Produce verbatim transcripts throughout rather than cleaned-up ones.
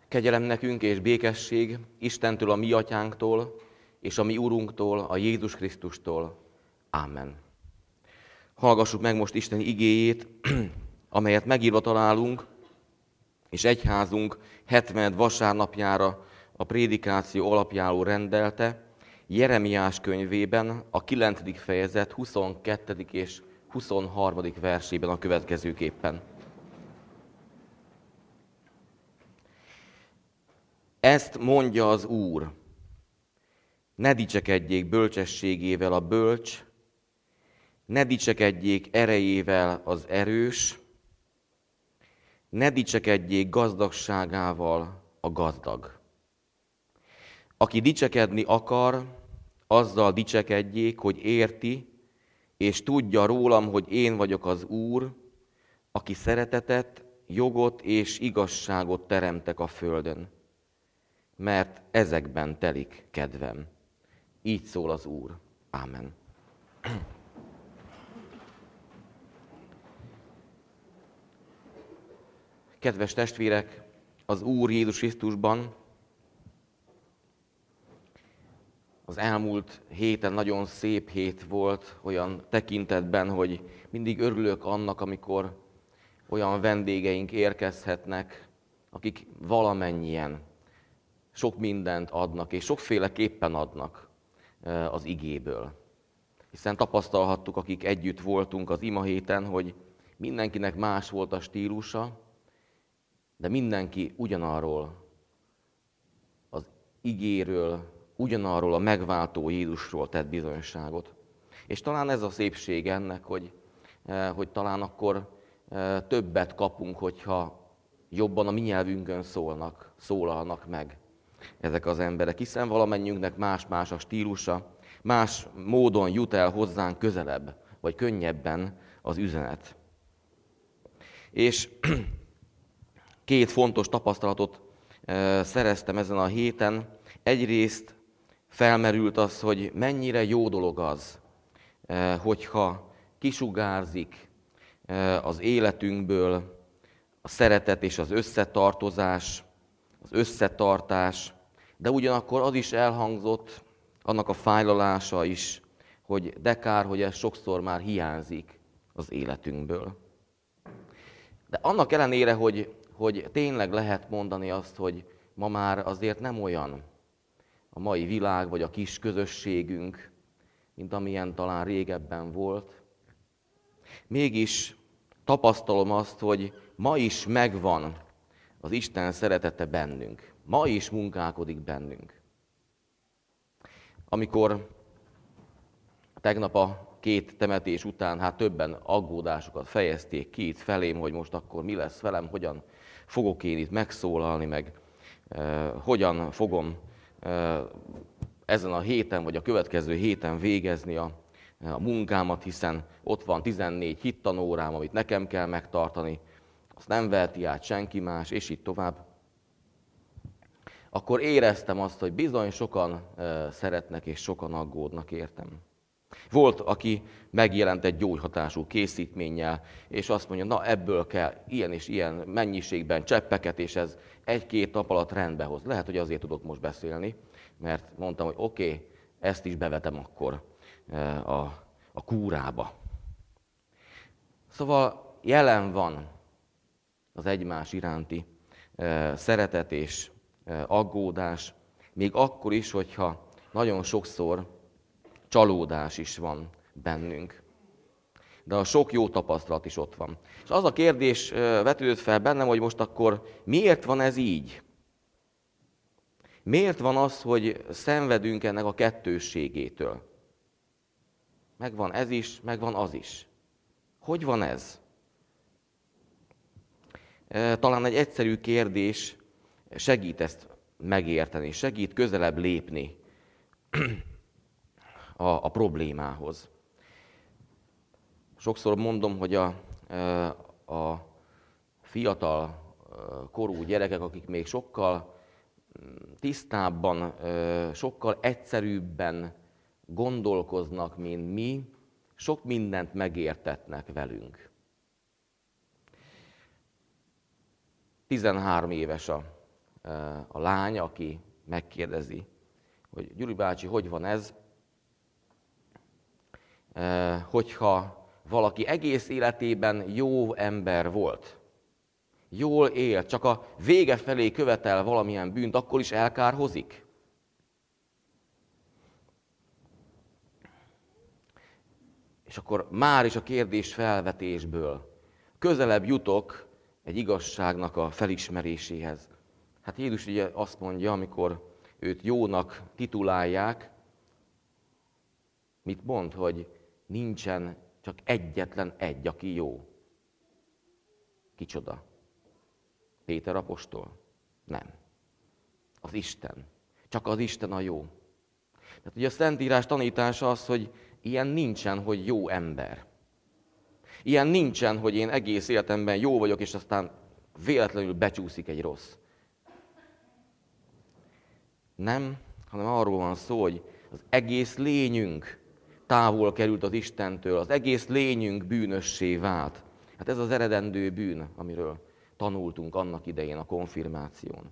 Kegyelem nekünk és békesség Istentől, a mi atyánktól, és a mi Urunktól, a Jézus Krisztustól. Ámen. Hallgassuk meg most Isten igéjét, amelyet megírva találunk, és egyházunk hetvenedik vasárnapjára a prédikáció alapjául rendelte, Jeremiás könyvében, a kilencedik fejezet huszonkettedik és huszonharmadik versében a következőképpen. Ezt mondja az Úr, ne dicsekedjék bölcsességével a bölcs, ne dicsekedjék erejével az erős, ne dicsekedjék gazdagságával a gazdag. Aki dicsekedni akar, azzal dicsekedjék, hogy érti, és tudja rólam, hogy én vagyok az Úr, aki szeretetet, jogot és igazságot teremtek a földön, mert ezekben telik kedvem. Így szól az Úr. Ámen. Kedves testvérek, az Úr Jézus Krisztusban az elmúlt héten nagyon szép hét volt, olyan tekintetben, hogy mindig örülök annak, amikor olyan vendégeink érkezhetnek, akik valamennyien sok mindent adnak, és sokféleképpen adnak az igéből. Hiszen tapasztalhattuk, akik együtt voltunk az ima héten, hogy mindenkinek más volt a stílusa, de mindenki ugyanarról az igéről, ugyanarról a megváltó Jézusról tett bizonyságot. És talán ez a szépség ennek, hogy, hogy talán akkor többet kapunk, hogyha jobban a mi nyelvünkön szólnak, szólalnak meg ezek az emberek, hiszen valamennyiünknek más-más a stílusa, más módon jut el hozzánk közelebb, vagy könnyebben az üzenet. És két fontos tapasztalatot szereztem ezen a héten. Egyrészt felmerült az, hogy mennyire jó dolog az, hogyha kisugárzik az életünkből a szeretet és az összetartozás, az összetartás, de ugyanakkor az is elhangzott, annak a fájlalása is, hogy de kár, hogy ez sokszor már hiányzik az életünkből. De annak ellenére, hogy, hogy tényleg lehet mondani azt, hogy ma már azért nem olyan a mai világ, vagy a kis közösségünk, mint amilyen talán régebben volt, mégis tapasztalom azt, hogy ma is megvan az Isten szeretete bennünk. Ma is munkálkodik bennünk. Amikor tegnap a két temetés után hát többen aggódásukat fejezték ki itt felém, hogy most akkor mi lesz velem, hogyan fogok én itt megszólalni, meg eh, hogyan fogom eh, ezen a héten vagy a következő héten végezni a, a munkámat, hiszen ott van tizennégy hittanórám, amit nekem kell megtartani, azt nem veheti át senki más, és így tovább. Akkor éreztem azt, hogy bizony sokan szeretnek és sokan aggódnak értem. Volt, aki megjelent egy gyógyhatású készítménnyel, és azt mondja, na ebből kell ilyen és ilyen mennyiségben cseppeket, és ez egy-két nap alatt rendbe hoz. Lehet, hogy azért tudok most beszélni, mert mondtam, hogy oké, okay, ezt is bevetem akkor a, a kúrába. Szóval jelen van az egymás iránti szeretet és aggódás, még akkor is, hogyha nagyon sokszor csalódás is van bennünk. De a sok jó tapasztalat is ott van. És az a kérdés vetődött fel bennem, hogy most akkor miért van ez így? Miért van az, hogy szenvedünk ennek a kettősségétől? Megvan ez is, megvan az is. Hogy van ez? Talán egy egyszerű kérdés segít ezt megérteni, segít közelebb lépni a, a problémához. Sokszor mondom, hogy a, a fiatal korú gyerekek, akik még sokkal tisztábban, sokkal egyszerűbben gondolkoznak, mint mi, sok mindent megértetnek velünk. tizenhárom éves a a lány, aki megkérdezi, hogy Gyuri bácsi, hogy van ez, hogyha valaki egész életében jó ember volt, jól él, csak a vége felé követel valamilyen bűnt, akkor is elkárhozik? És akkor már is a kérdés felvetésből közelebb jutok egy igazságnak a felismeréséhez. Hát Jézus ugye azt mondja, amikor őt jónak titulálják, mit mond, hogy nincsen csak egyetlen egy, aki jó. Kicsoda? Péter apostol? Nem. Az Isten. Csak az Isten a jó. Tehát ugye a Szentírás tanítása az, hogy ilyen nincsen, hogy jó ember. Ilyen nincsen, hogy én egész életemben jó vagyok, és aztán véletlenül becsúszik egy rossz. Nem, hanem arról van szó, hogy az egész lényünk távol került az Istentől, az egész lényünk bűnössé vált. Hát ez az eredendő bűn, amiről tanultunk annak idején a konfirmáción.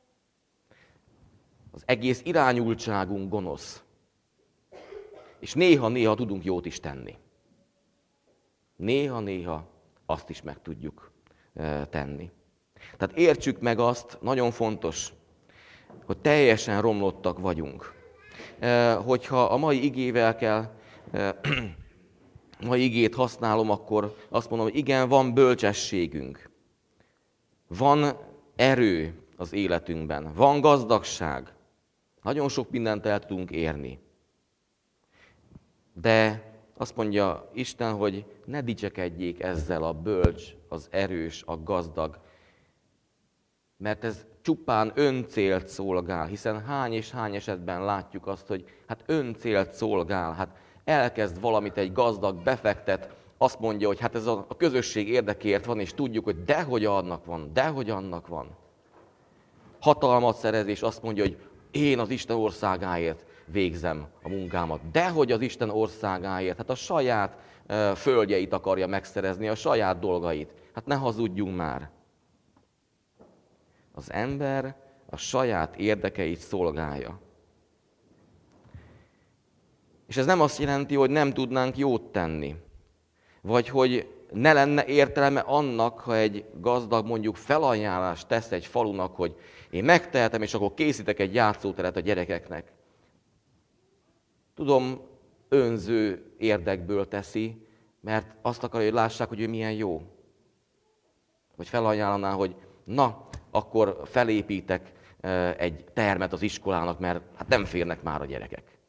Az egész irányultságunk gonosz. És néha-néha tudunk jót is tenni. Néha-néha azt is meg tudjuk tenni. Tehát értsük meg azt, nagyon fontos, hogy teljesen romlottak vagyunk. Hogyha a mai igével kell, a mai igét használom, akkor azt mondom, hogy igen, van bölcsességünk. Van erő az életünkben, van gazdagság. Nagyon sok mindent el tudunk érni. De azt mondja Isten, hogy ne dicsekedjék ezzel a bölcs, az erős, a gazdag, mert ez csupán öncélt szolgál, hiszen hány és hány esetben látjuk azt, hogy hát öncélt szolgál, hát elkezd valamit egy gazdag, befektet, azt mondja, hogy hát ez a közösség érdekéért van, és tudjuk, hogy dehogy annak van, dehogy annak van. Hatalmat szerez, és azt mondja, hogy én az Isten országáért végzem a munkámat. Dehogy az Isten országáért, hát a saját uh, földjeit akarja megszerezni, a saját dolgait. Hát ne hazudjunk már. Az ember a saját érdekeit szolgálja. És ez nem azt jelenti, hogy nem tudnánk jót tenni. Vagy hogy ne lenne értelme annak, ha egy gazdag mondjuk felajánlást tesz egy falunak, hogy én megtehetem, és akkor készítek egy játszóteret a gyerekeknek. Tudom, önző érdekből teszi, mert azt akarja, hogy lássák, hogy ő milyen jó. Vagy felajánlaná, hogy na, akkor felépítek egy termet az iskolának, mert hát nem férnek már a gyerekek.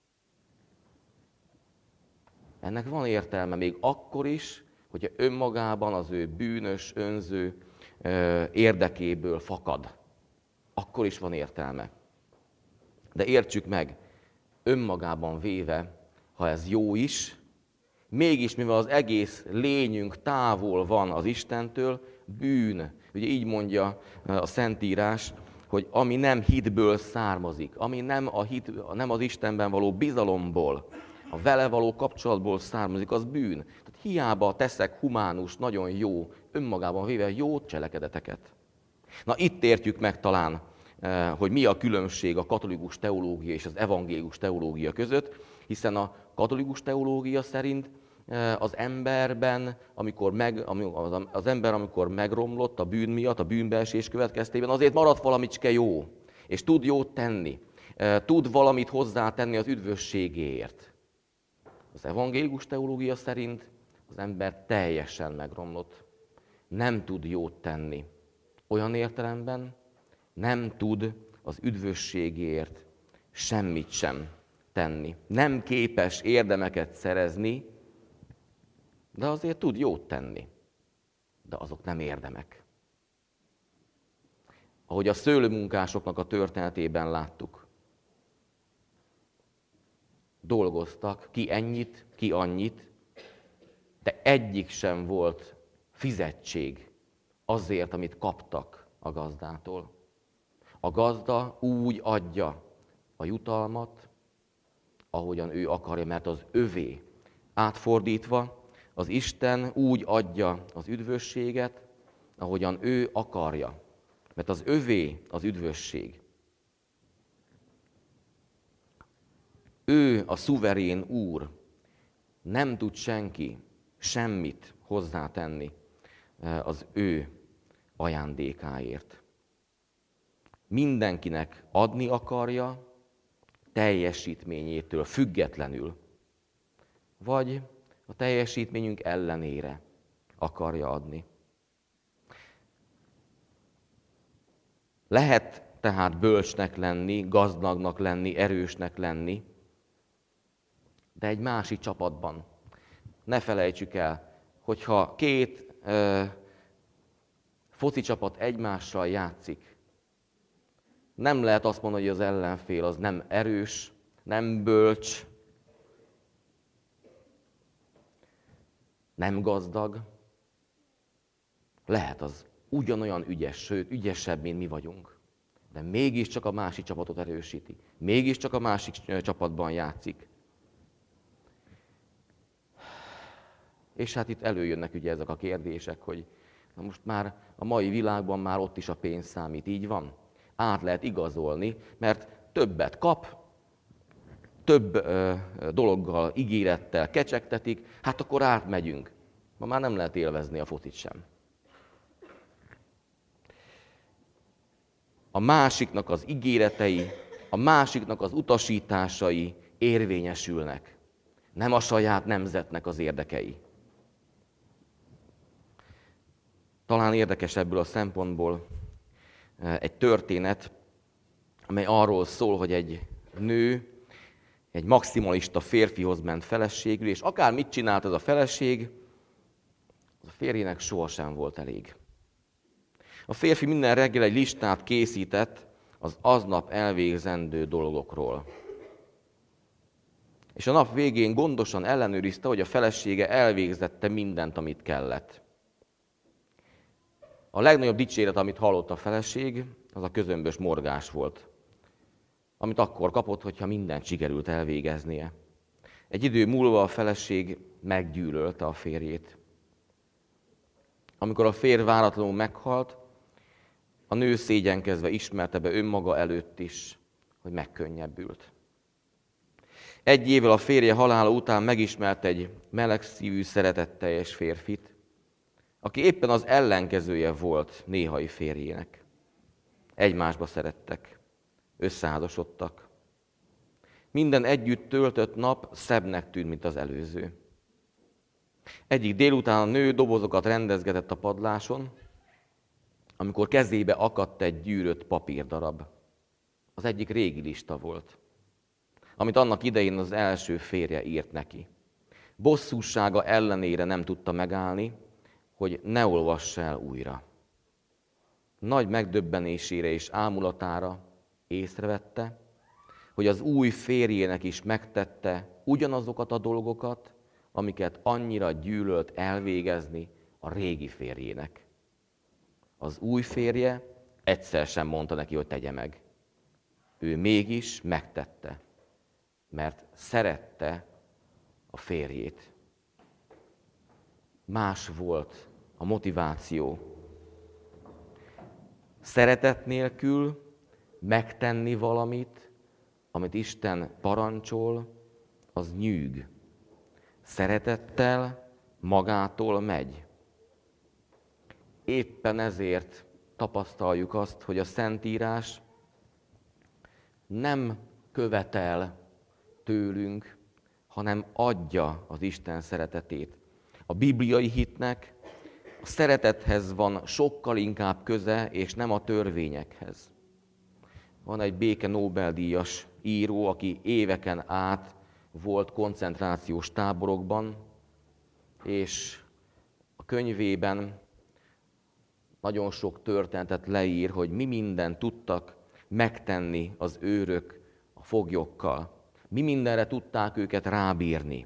Ennek van értelme még akkor is, hogyha önmagában az ő bűnös, önző érdekéből fakad. Akkor is van értelme. De értsük meg, önmagában véve, ha ez jó is, mégis mivel az egész lényünk távol van az Istentől, bűn. Ugye így mondja a Szentírás, hogy ami nem hitből származik, ami nem, a hit, nem az Istenben való bizalomból, a vele való kapcsolatból származik, az bűn. Tehát hiába teszek humánus, nagyon jó, önmagában véve jó cselekedeteket. Na itt értjük meg talán, hogy mi a különbség a katolikus teológia és az evangélikus teológia között, hiszen a katolikus teológia szerint az emberben, amikor meg, az ember, amikor megromlott a bűn miatt, a bűnbeesés következtében, azért maradt valamicske jó, és tud jót tenni, tud valamit hozzátenni az üdvösségéért. Az evangélikus teológia szerint az ember teljesen megromlott, nem tud jót tenni. Olyan értelemben nem tud az üdvösségért semmit sem tenni. Nem képes érdemeket szerezni, de azért tud jót tenni. De azok nem érdemek. Ahogy a szőlőmunkásoknak a történetében láttuk. Dolgoztak, ki ennyit, ki annyit, de egyik sem volt fizetség azért, amit kaptak a gazdától. A gazda úgy adja a jutalmat, ahogyan ő akarja, mert az övé. Átfordítva, az Isten úgy adja az üdvösséget, ahogyan ő akarja. Mert az övé az üdvösség. Ő a szuverén úr. Nem tud senki semmit hozzátenni az ő ajándékáért. Mindenkinek adni akarja, teljesítményétől függetlenül, vagy a teljesítményünk ellenére akarja adni. Lehet tehát bölcsnek lenni, gazdagnak lenni, erősnek lenni, de egy másik csapatban. Ne felejtsük el, hogyha két ö, foci csapat egymással játszik, nem lehet azt mondani, hogy az ellenfél az nem erős, nem bölcs, nem gazdag. Lehet az ugyanolyan ügyes, sőt ügyesebb, mint mi vagyunk. De mégiscsak a másik csapatot erősíti. Mégiscsak a másik csapatban játszik. És hát itt előjönnek ugye ezek a kérdések, hogy na most már a mai világban már ott is a pénz számít, így van? Át lehet igazolni, mert többet kap, több ö, dologgal, ígérettel kecsegtetik, hát akkor átmegyünk. Ma már nem lehet élvezni a focit sem. A másiknak az ígéretei, a másiknak az utasításai érvényesülnek. Nem a saját nemzetnek az érdekei. Talán érdekes ebből a szempontból egy történet, amely arról szól, hogy egy nő egy maximalista férfihoz ment feleségül, és akár mit csinált ez a feleség, az a férjének sohasem volt elég. A férfi minden reggel egy listát készített az aznap elvégzendő dolgokról. És a nap végén gondosan ellenőrizte, hogy a felesége elvégzette mindent, amit kellett. A legnagyobb dicséret, amit hallott a feleség, az a közömbös morgás volt, amit akkor kapott, hogyha mindent sikerült elvégeznie. Egy idő múlva a feleség meggyűlölte a férjét. Amikor a férj váratlanul meghalt, a nő szégyenkezve ismerte be önmaga előtt is, hogy megkönnyebbült. Egy évvel a férje halála után megismert egy melegszívű, szeretetteljes férfit, aki éppen az ellenkezője volt néhai férjének. Egymásba szerettek, összeházasodtak. Minden együtt töltött nap szebbnek tűnt, mint az előző. Egyik délután a nő dobozokat rendezgetett a padláson, amikor kezébe akadt egy gyűrött papírdarab. Az egyik régi lista volt, amit annak idején az első férje írt neki. Bosszúsága ellenére nem tudta megállni, hogy ne olvassa el újra. Nagy megdöbbenésére és ámulatára észrevette, hogy az új férjének is megtette ugyanazokat a dolgokat, amiket annyira gyűlölt elvégezni a régi férjének. Az új férje egyszer sem mondta neki, hogy tegye meg. Ő mégis megtette, mert szerette a férjét. Más volt a motiváció. Szeretet nélkül megtenni valamit, amit Isten parancsol, az nyűg. Szeretettel magától megy. Éppen ezért tapasztaljuk azt, hogy a Szentírás nem követel tőlünk, hanem adja az Isten szeretetét. A bibliai hitnek a szeretethez van sokkal inkább köze, és nem a törvényekhez. Van egy béke Nobel-díjas író, aki éveken át volt koncentrációs táborokban, és a könyvében nagyon sok történetet leír, hogy mi mindent tudtak megtenni az őrök a foglyokkal. Mi mindenre tudták őket rábírni.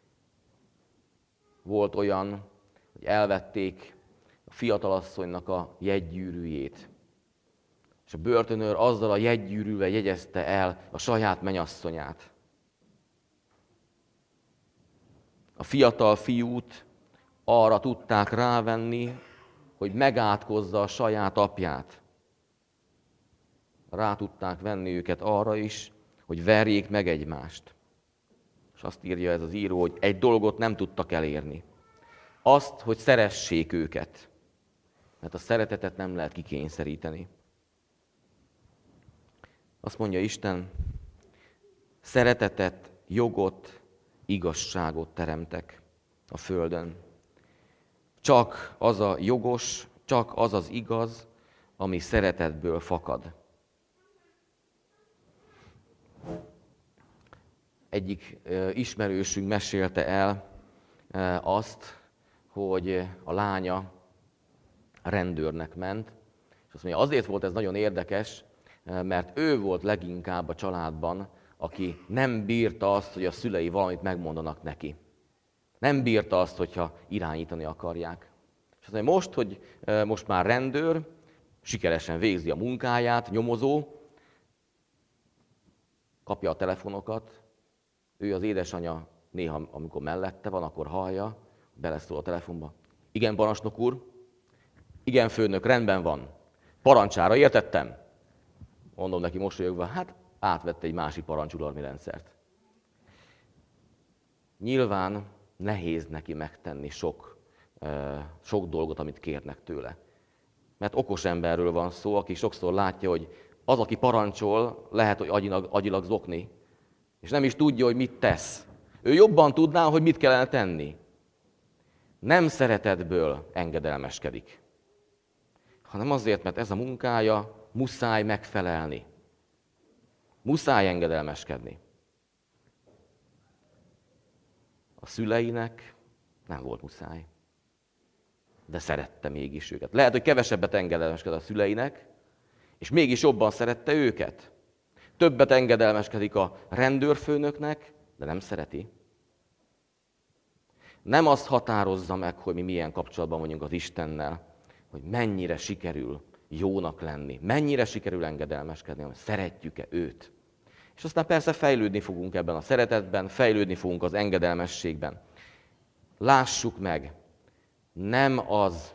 Volt olyan, hogy elvették a fiatalasszonynak a jegygyűrűjét, és a börtönőr azzal a jegygyűrűvel jegyezte el a saját mennyasszonyát. A fiatal fiút arra tudták rávenni, hogy megátkozza a saját apját. rá tudták venni őket arra is, hogy verjék meg egymást. És azt írja ez az író, hogy egy dolgot nem tudtak elérni. Azt, hogy szeressék őket. Mert a szeretetet nem lehet kikényszeríteni. Azt mondja Isten, szeretetet, jogot, igazságot teremtek a földön. Csak az a jogos, csak az az igaz, ami szeretetből fakad. Egyik ismerősünk mesélte el azt, hogy a lánya rendőrnek ment, és azt mondja, azért volt ez nagyon érdekes, mert ő volt leginkább a családban, aki nem bírta azt, hogy a szülei valamit megmondanak neki. Nem bírta azt, hogyha irányítani akarják. És azt mondja, most, hogy most már rendőr, sikeresen végzi a munkáját, nyomozó, kapja a telefonokat, ő az édesanyja néha, amikor mellette van, akkor hallja, beleszól a telefonba. Igen, parancsnok úr, igen, főnök, rendben van. Parancsára értettem? Mondom neki mosolyogva, hát átvette egy másik parancsuralmi rendszert. Nyilván nehéz neki megtenni sok, sok dolgot, amit kérnek tőle. Mert okos emberről van szó, aki sokszor látja, hogy az, aki parancsol, lehet, hogy agyilag, agyilag zokni, és nem is tudja, hogy mit tesz. Ő jobban tudná, hogy mit kellene tenni. Nem szeretetből engedelmeskedik, hanem azért, mert ez a munkája, muszáj megfelelni. Muszáj engedelmeskedni. A szüleinek nem volt muszáj, de szerette mégis őket. Lehet, hogy kevesebbet engedelmeskedett a szüleinek, és mégis jobban szerette őket. Többet engedelmeskedik a rendőrfőnöknek, de nem szereti. Nem azt határozza meg, hogy mi milyen kapcsolatban vagyunk az Istennel, hogy mennyire sikerül jónak lenni, mennyire sikerül engedelmeskedni, hogy szeretjük-e őt. És aztán persze fejlődni fogunk ebben a szeretetben, fejlődni fogunk az engedelmességben. Lássuk meg, nem az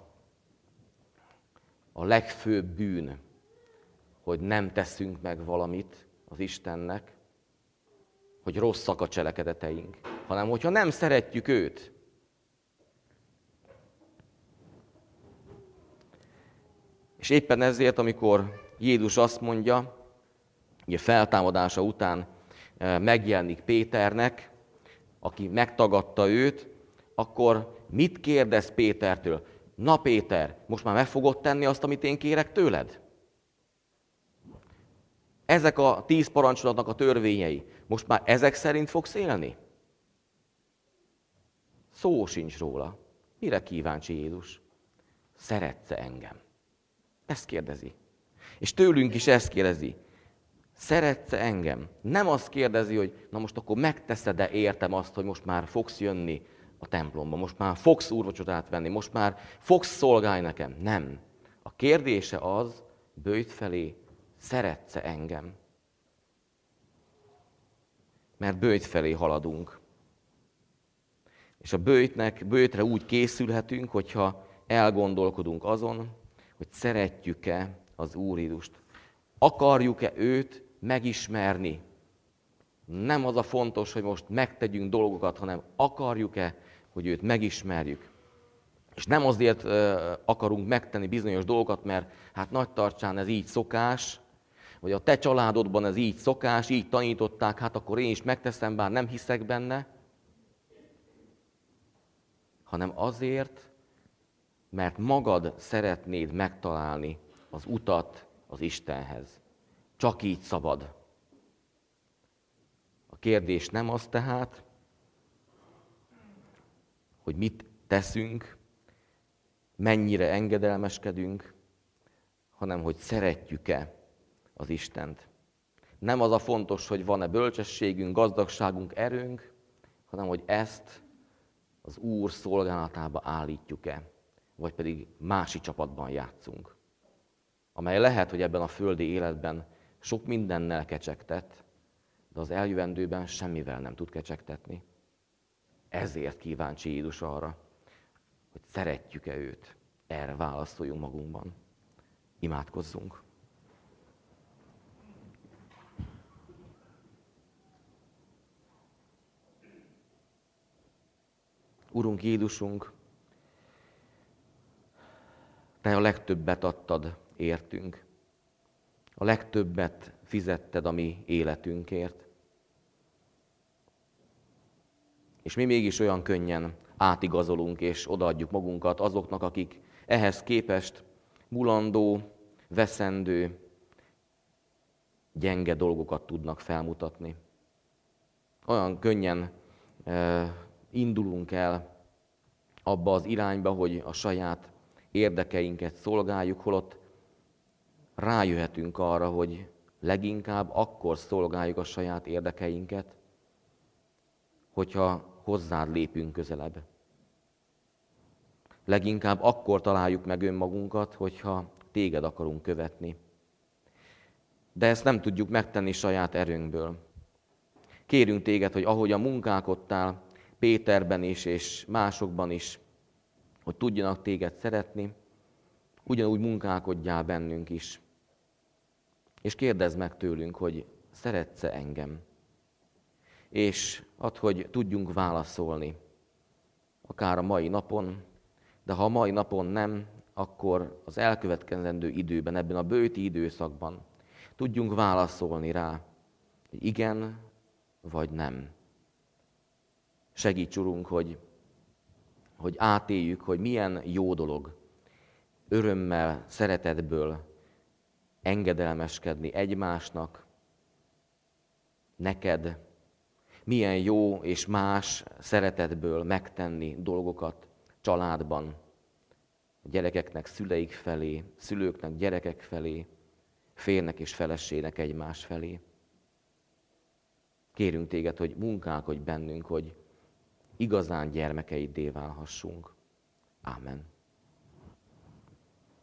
a legfőbb bűn, hogy nem teszünk meg valamit az Istennek, hogy rosszak a cselekedeteink, hanem hogyha nem szeretjük őt. És éppen ezért, amikor Jézus azt mondja, ugye feltámadása után megjelenik Péternek, aki megtagadta őt, akkor mit kérdez Pétertől? Na Péter, most már meg fogod tenni azt, amit én kérek tőled? Ezek a tíz parancsolatnak a törvényei, most már ezek szerint fogsz élni? Szó sincs róla. Mire kíváncsi Jézus? Szeretsz-e engem? Ezt kérdezi. És tőlünk is ezt kérdezi. Szeretsz-e engem? Nem azt kérdezi, hogy na most akkor megteszed-e értem azt, hogy most már fogsz jönni a templomba, most már fogsz úrvacsorát venni, most már fogsz szolgálni nekem. Nem. A kérdése az, böjt felé, szeretsz-e engem? Mert böjt felé haladunk. És a böjtnek, böjtre úgy készülhetünk, hogyha elgondolkodunk azon, hogy szeretjük-e az Úr Jézust. Akarjuk-e őt megismerni? Nem az a fontos, hogy most megtegyünk dolgokat, hanem akarjuk-e, hogy őt megismerjük. És nem azért akarunk megtenni bizonyos dolgokat, mert hát nagy tartsán ez így szokás, vagy a te családodban ez így szokás, így tanították, hát akkor én is megteszem, bár nem hiszek benne, hanem azért, mert magad szeretnéd megtalálni az utat az Istenhez. Csak így szabad. A kérdés nem az tehát, hogy mit teszünk, mennyire engedelmeskedünk, hanem hogy szeretjük-e az Istent. Nem az a fontos, hogy van-e bölcsességünk, gazdagságunk, erőnk, hanem hogy ezt az Úr szolgálatába állítjuk-e, vagy pedig másik csapatban játszunk, amely lehet, hogy ebben a földi életben sok mindennel kecsegtet, de az eljövendőben semmivel nem tud kecsegtetni. Ezért kíváncsi Jézus arra, hogy szeretjük-e őt. Erre válaszoljunk magunkban. Imádkozzunk. Urunk Jézusunk, Te a legtöbbet adtad értünk. A legtöbbet fizetted a mi életünkért. És mi mégis olyan könnyen átigazolunk és odaadjuk magunkat azoknak, akik ehhez képest mulandó, veszendő, gyenge dolgokat tudnak felmutatni. Olyan könnyen eh, indulunk el abba az irányba, hogy a saját érdekeinket szolgáljuk, holott rájöhetünk arra, hogy leginkább akkor szolgáljuk a saját érdekeinket, hogyha hozzád lépünk közelebb. Leginkább akkor találjuk meg önmagunkat, hogyha téged akarunk követni. De ezt nem tudjuk megtenni saját erőnkből. Kérünk téged, hogy ahogyan munkálkodtál Péterben is és másokban is, hogy tudjanak téged szeretni, ugyanúgy munkálkodjál bennünk is. És kérdezd meg tőlünk, hogy szeretsz-e engem? És add, hogy tudjunk válaszolni, akár a mai napon, de ha a mai napon nem, akkor az elkövetkezendő időben, ebben a bőti időszakban tudjunk válaszolni rá, hogy igen vagy nem. Segíts, Urunk, hogy, hogy átéljük, hogy milyen jó dolog örömmel, szeretetből engedelmeskedni egymásnak, neked, milyen jó és más szeretetből megtenni dolgokat családban, a gyerekeknek szüleik felé, szülőknek gyerekek felé, férnek és feleségnek egymás felé. Kérünk téged, hogy munkálkodj bennünk, hogy igazán gyermekeiddé válhassunk. Ámen.